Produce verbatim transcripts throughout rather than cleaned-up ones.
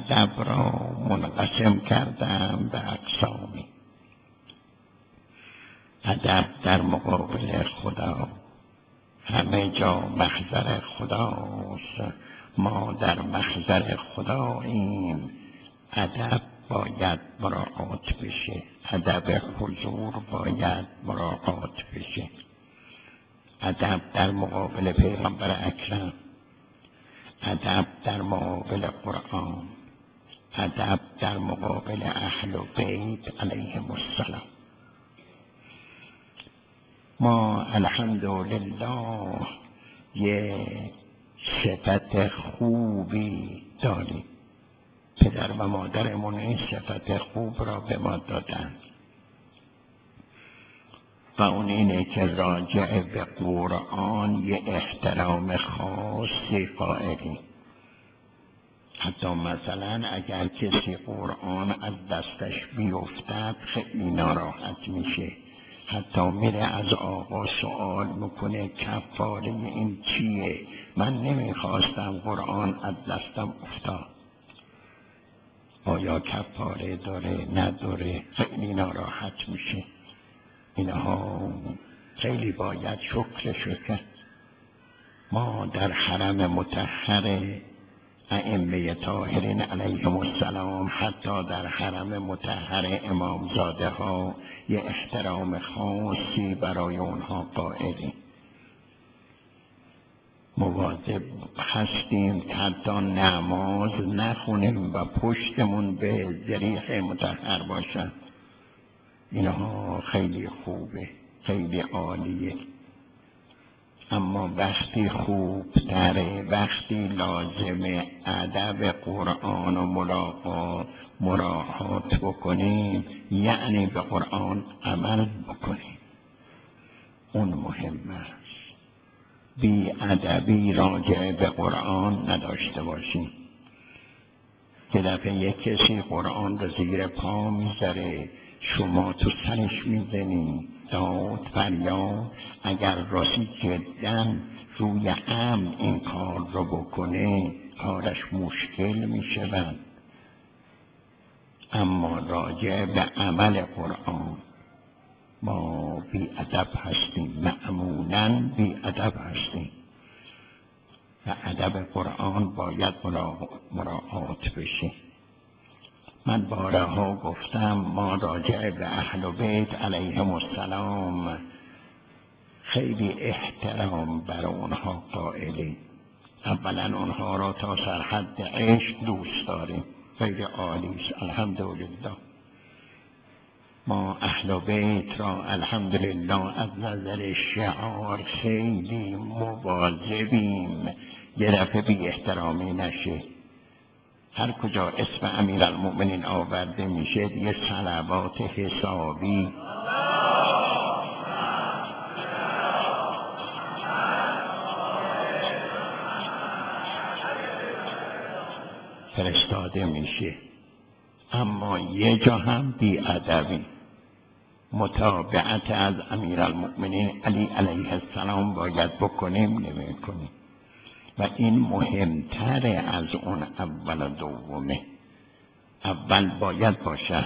ادب را منقسم کردم به اقسامی. ادب در مقابل خدا، همه جا محضر خداست، ما در محضر خداییم. ادب باید مراعات بشه، ادب حضور باید مراعات بشه. ادب در مقابل پیغمبر اکرم، ادب در مقابل قرآن، ادب در مقابل اهل بیت علیهم السلام. ما الحمدلله یه صفت خوبی داریم. پدر و مادرمون این صفت خوب را به ما دادن و اون اینه که راجع به قرآن یه احترام خاصی قائلیم. حتی مثلا اگر کسی قرآن از دستش بیفتد خیلی ناراحت میشه، حتی میره از آقا سوال میکنه کفاره این چیه؟ من نمیخواستم قرآن از دستم افتاد، آیا کفاره داره نداره؟ خیلی ناراحت میشه. اینها خیلی باید شکرشو کرد. ما در حرم مطهر ائمه طاهرین علیهم السلام، حتی در حرم مطهر امامزاده ها یه احترام خاصی برای اونها قائلیم. مواظب هستیم که حتی نماز نخونیم و پشتمون به ضریح مطهر باشن. اینها خیلی خوبه، خیلی عالیه. اما وقتی خوب تره، وقتی لازمه ادب قرآن و ملاقات مراعات بکنیم، یعنی به قرآن عمل بکنیم، اون مهم است. بی ادبی راجع به قرآن نداشته باشیم. که دفعه یک کسی قرآن رو زیر پا میذاره، شما تو سرش میزنی داد فریاد. اگر راستی جدا روی امن این کار رو بکنه، کارش مشکل میشه. اما راجع به عمل قرآن ما بی ادب هستیم، معمولاً بی ادب هستیم و ادب قرآن باید مراعات بشه. من بارها گفتم ما راجع به اهل بیت علیهم السلام خیلی احترام بر اونها قائلیم. اولا اونها را تا سرحد عشق دوست داریم، خیلی عالیست، الحمدلله. ما اهل بیت را الحمدلله از نظر شعار خیلی مواظبیم یه دفعه بی احترامی نشه. هر کجا اسم امیرالمؤمنین آورده میشه دیگه صلوات حسابی فرستاده میشه. اما یه جا هم بی ادبی، متابعت از امیرالمؤمنین علی علیه السلام باید بکنیم، نمیکنیم و این مهمتره از اون اول و دومه. اول باید باشه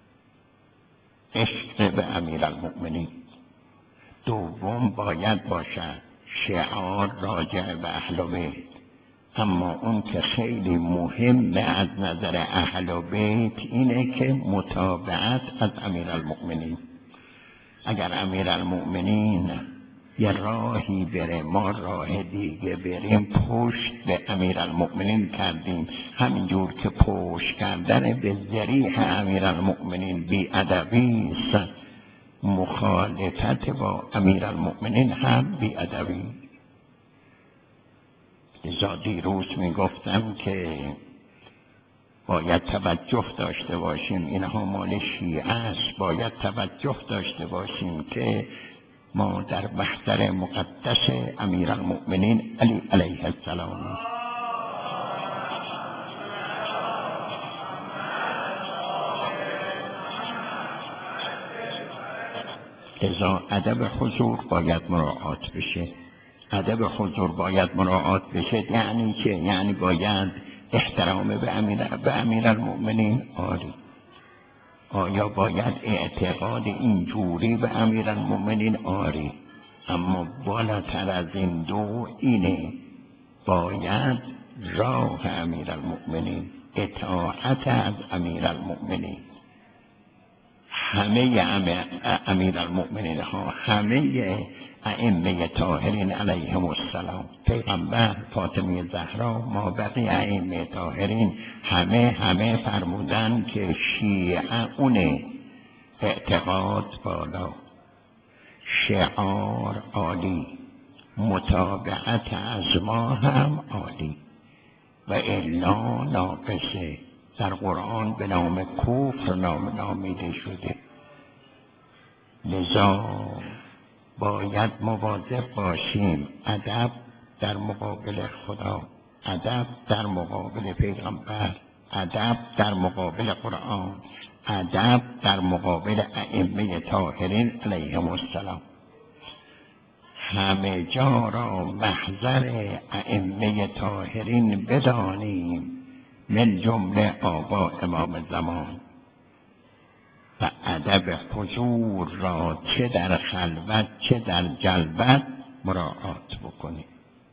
عشق به امیرالمؤمنین، دوم باید باشه شعار راجع به اهل بیت. اما اون که خیلی مهمه از نظر اهل بیت اینه که متابعت از امیرالمؤمنین. اگر امیرالمؤمنین یه راهی بره، ما راه دیگه بریم، پشت به امیرالمؤمنین کردیم. همینجور که پشت کردن به ذریح امیرالمؤمنین بی ادبی است، مخالفت با امیرالمؤمنین هم بی ادبی. لذا دیروز میگفتم که باید توجه داشته باشیم، اینها مال شیعه است. باید توجه داشته باشیم که ما در محضر مقدس امیرالمؤمنین علی علیه السلام. لذا ادب حضور باید مراعات بشه. ادب حضور باید مراعات بشه یعنی که یعنی باید احترام به امیر به امیرالمؤمنین آری. آیا باید اعتقاد اینجوری به امیرالمؤمنین آری؟ اما بالاتر از این دو اینه، باید راه امیرالمؤمنین، اطاعت از امیرالمؤمنین. همه امیرالمؤمنین ها، همه ائمه طاهرین علیهم السلام، پیغمبر، فاطمه زهرا، ما بقیه ائمه طاهرین، همه همه فرمودن که شیعه اونه، اعتقاد بالا، شعار عالی، متابعت از ما هم عالی و الا ناقصه. در قرآن به نام کفر نام نامیده شده. لذا باید مواظب باشیم. ادب در مقابل خدا، ادب در مقابل پیغمبر، ادب در مقابل قرآن، ادب در مقابل ائمه طاهرین علیهم السلام. همه جا را محضر ائمه طاهرین بدانیم، من جمله آقا امام زمان، و ادب حضور را چه در خلوت چه در جلوت مراعات بکنیم.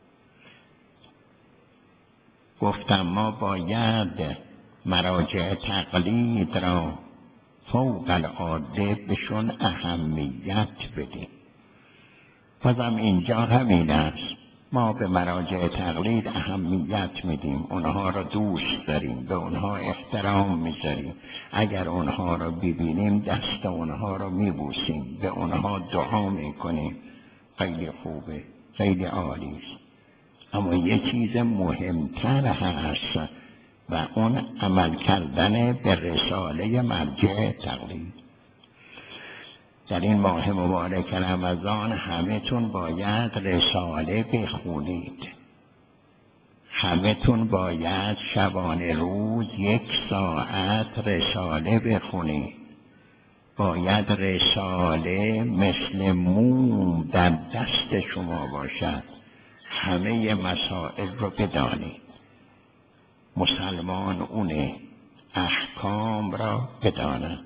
گفتم ما باید مراجع تقلید را فوق العاده بهشون اهمیت بدیم. بازم اینجا همین است، ما به مراجع تقلید اهمیت میدیم، اونها را دوست داریم، به اونها احترام میذاریم، اگر اونها را ببینیم دست اونها را میبوسیم، به اونها دعا میکنیم. خیلی خوبه، خیلی عالی است. اما یه چیز مهمتر هست و اون عمل کردن به رساله مرجع تقلید. در این ماه مبارک رمضان همه تون باید رساله بخونید، همه تون باید شبانه روز یک ساعت رساله بخونید. باید رساله مثل موم در دست شما باشد، همه مسائل رو بدانید. مسلمان اونه، احکام را بدانند،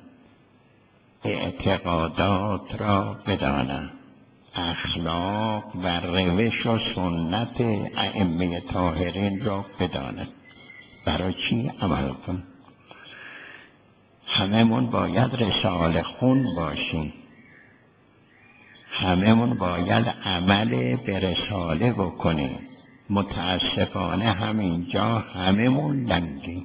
اعتقادات را بدانم، اخلاق و روش و سنت ائمه طاهرین را بدانم. برای چی عمل کن؟ هممون باید رساله خون باشیم، هممون باید عمل به رساله بکنیم. متاسفانه همینجا هممون لنگیم،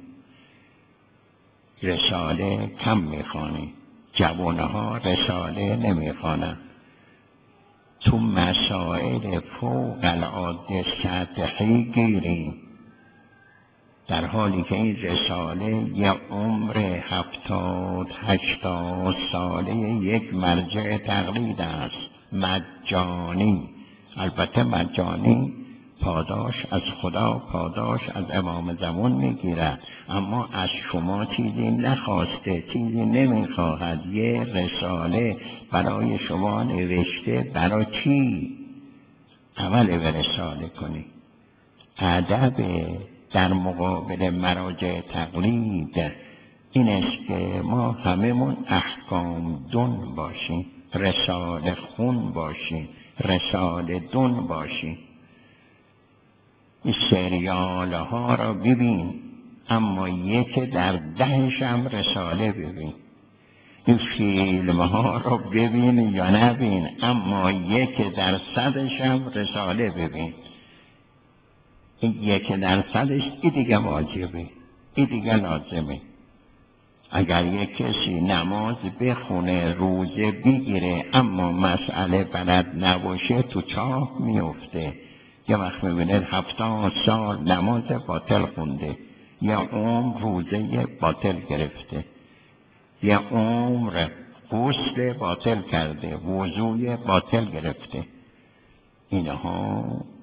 رساله کم میخوانیم، جوانها رساله نمیخوانند، تو مسائل فوق العاده سطحی گیریم، در حالی که این رساله یه عمر هفتاد هشتاد ساله یک مرجع تقلید است، مجانی. البته مجانی پاداش از خدا، پاداش از امام زمان میگیرد، اما از شما چیزی نخواسته، چیزی نمیخواهد. یه رساله برای شما نوشته، برای چی؟ عمل به رساله کنی. ادب در مقابل مراجع تقلید این است که ما هممون احکام دون باشیم، رساله خون باشیم، رساله دون باشیم. این سریال ها را ببین، اما یک در دهش هم رساله ببین. این فیلم ها را ببین یا نبین، اما یک در صدش هم رساله ببین. این یک در صدش این دیگه واجبه، این دیگه لازمه. اگر یک کسی نماز بخونه، روزه بگیره، اما مسئله بلد نباشه، تو چاه میفته. یه وقت میبینید هفتاد سال نماز باطل خونده، یا عمر روزه باطل گرفته، یا عمر غسل باطل کرده، وضوی باطل گرفته. اینها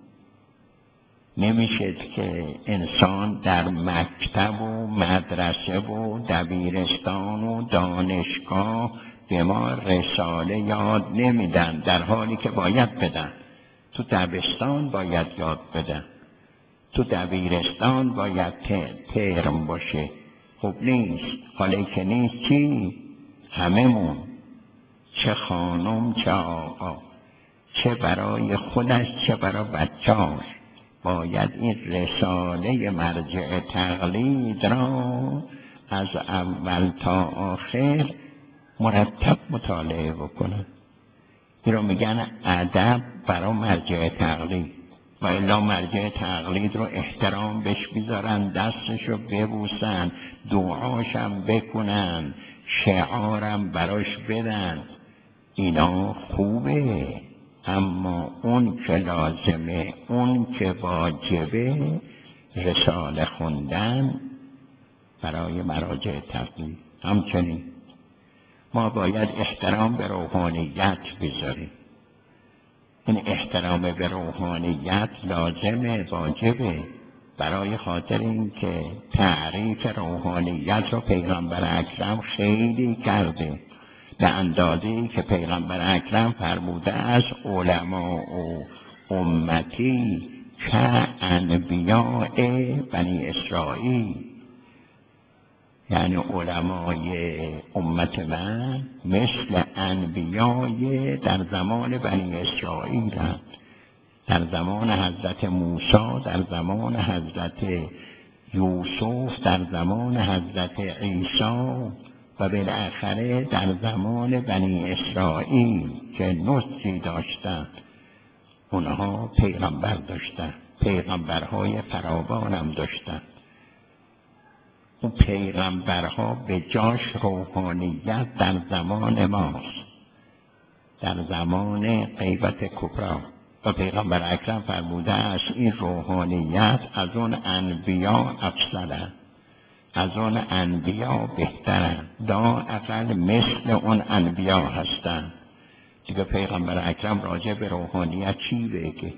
نمیشه که انسان در مکتب و مدرسه و دبیرستان و دانشگاه به ما رساله یاد نمیدن، در حالی که باید بدن. تو دبستان باید یاد بدن، تو دبیرستان باید ترم باشه. خب نیست. حالا که نیست چی؟ هممون، چه خانم چه آقا، چه برای خودش چه برای بچه‌اش، باید این رساله مرجع تقلید را از اول تا آخر مرتب مطالعه بکنن. این رو میگن ادب برای مرجع تقلید. و الا مرجع تقلید رو احترام بهش بیذارن، دستشو ببوسن، دعاشم بکنن، شعارم براش بدن، اینا خوبه. اما اون که لازمه، اون که واجبه، رساله خوندن برای مراجع تقلید. همچنین ما باید احترام به روحانیت بذاریم. این احترام به روحانیت لازمه، واجبه، برای خاطر این که تعریف روحانیت رو پیغمبر اکرم خیلی کرده، به اندازه‌ای که پیغمبر اکرم فرموده از علماء و امتی که انبیاء بنی اسرائیل، یعنی علمای امت من مثل انبیای در زمان بنی اسرائیل هست، در زمان حضرت موسی، در زمان حضرت یوسف، در زمان حضرت عیسی و بالاخره در زمان بنی اسرائیل که نصی داشتند. اونها پیغمبر داشتند، پیغمبرهای فراوان هم داشتند. اون پیغمبرها به جاش روحانیت در زمان ماست، در زمان غیبت کبری. و پیغمبر اکرم فرموده است این روحانیت از اون انبیا افضله، از اون انبیا بهترن، لااقل مثل اون انبیا هستن. دیگه پیغمبر اکرم راجع به روحانیت چی بگه؟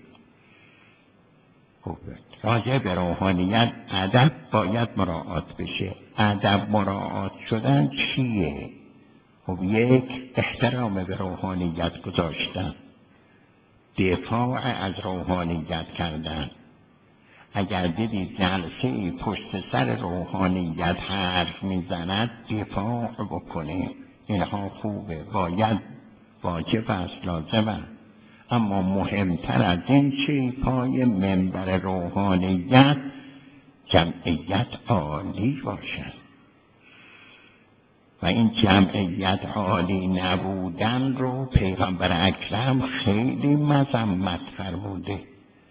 راجع به روحانیت ادب باید مراعات بشه. ادب مراعات شدن چیه؟ خب یک، احترام به روحانیت گذاشتن، دفاع از روحانیت کردن. اگر دیدید جلسه پشت سر روحانیت حرف میزند، دفاع بکنه. اینها خوبه، باید، واجب است، لازمه. اما مهمتر از این چی؟ پای منبر روحانیت جمعیت عالی باشد. و این جمعیت عالی نبودن رو پیغمبر اکرم خیلی مذمت فرموده.